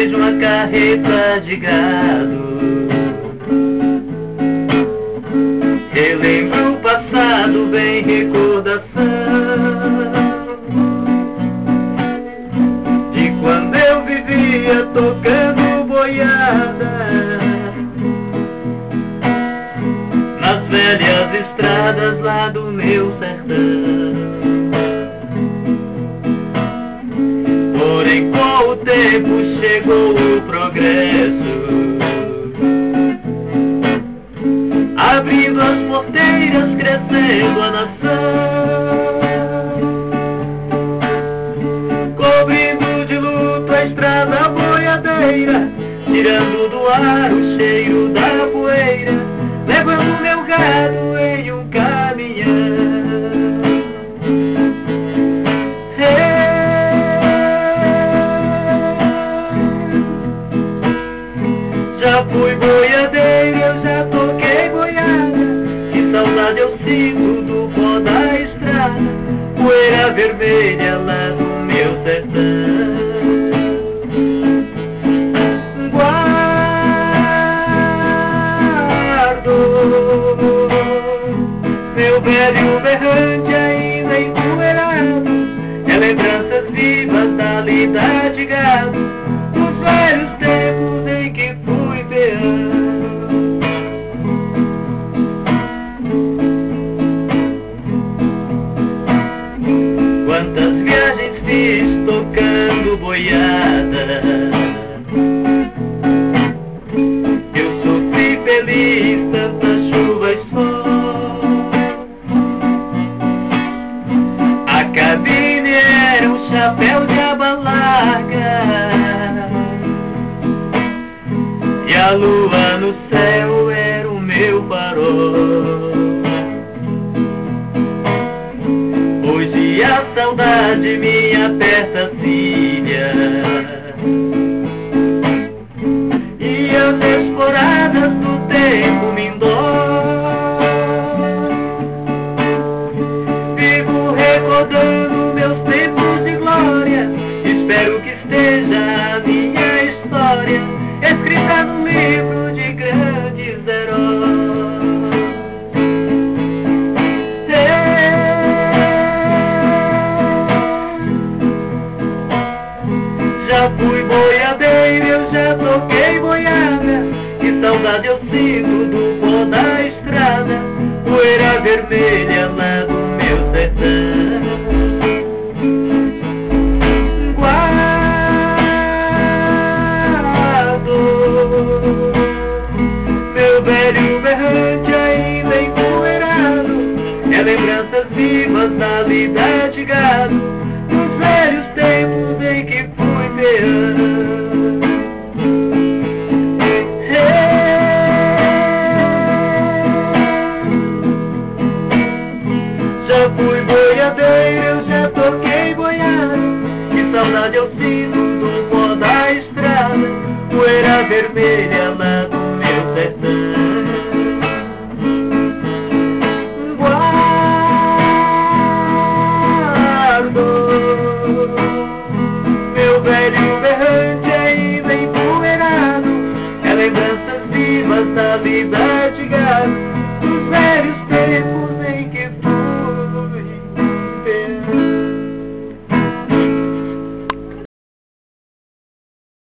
vejo uma carreta de gado. Relembro o passado, vem recordação de quando eu vivia tocando boiada nas velhas estradas lá do meu sertão. Porém, com o tempo chegou o progresso, abrindo as porteiras, crescendo a nação, cobrindo de luto a estrada boiadeira, tirando do ar o cheiro da poeira, levando meu gado em um caminhão. Já fui boiadeiro, eu já toquei boiada, que saudade eu sinto do pó da estrada, poeira vermelha lá do meu sertão. Guardo meu velho berrante ainda empoeirado, é lembranças vivas da lida de gado, dos velhos tempos em que fui peão. Quantas viagens fiz tocando boiada, eu sofri feliz, tanta chuva e sol. A cabine era um chapéu de aba larga, e a lua no céu era o meu farol. Hoje a saudade me aperta a filha, e as esporadas do tempo me indói. Vivo recordando meus tempos de glória, espero que esteja a minha história escrita num livro de grandes heróis. Já fui boiadeiro, eu já toquei boiada, que saudade eu sinto do pó da estrada, poeira vermelha lá do meu sertão. Guardo meu velho berrante ainda empoeirado, é lembranças vivas da lida de gado, dos velhos tempos em que fui peão. Já fui boiadeiro, eu já toquei boiada, que saudade eu sinto